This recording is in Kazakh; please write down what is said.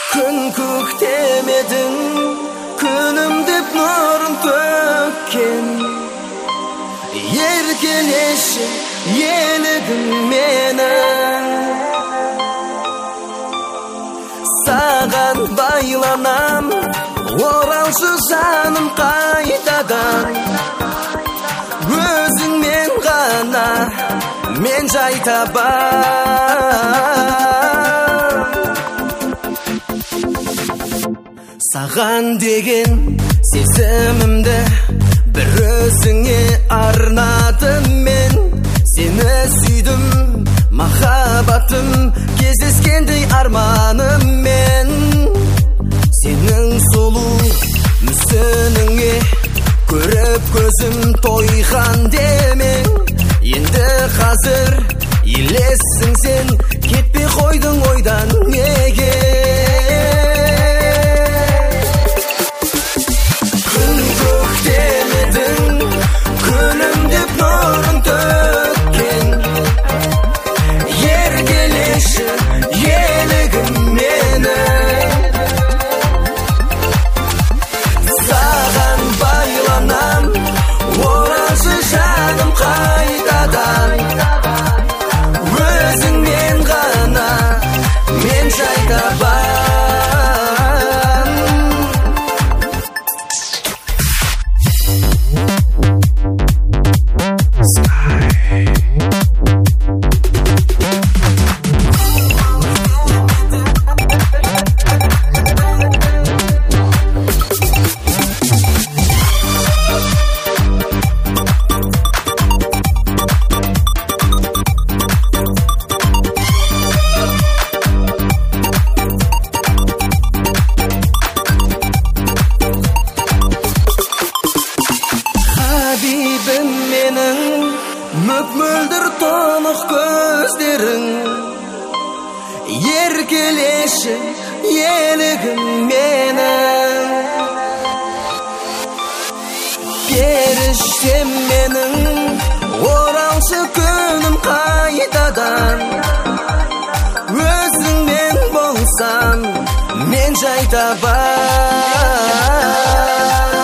Күн көктемедің, күнім деп нұрын төккен. Еркелеші елігім менің, саған байланам, оралшы жаным қайтадан. Өзіңмен ғана мен жай табам. Саған деген сезімімді бір өзіңе арнадым мен. Сені сүйдім, махаббатым кездескендей арманыммен. Сенің сұлу мүсініңе көріп көзім тойған демең. Енді қазір елессің сен, кетпей қойдың ойдан неге? Күн көктемедің, күнім деп нұрын төккен. Еркелеші елігім менің, саған байланам, оралшы жаным қайтадан. Өзіңмен ғана мен жай табам. Хабибім менің, мөп-мөлдір тұнық көздерің. Еркелеші елігім менің, періштем менің, оралшы күнім қайтадан. Өзіңмен болсам мен жай табам.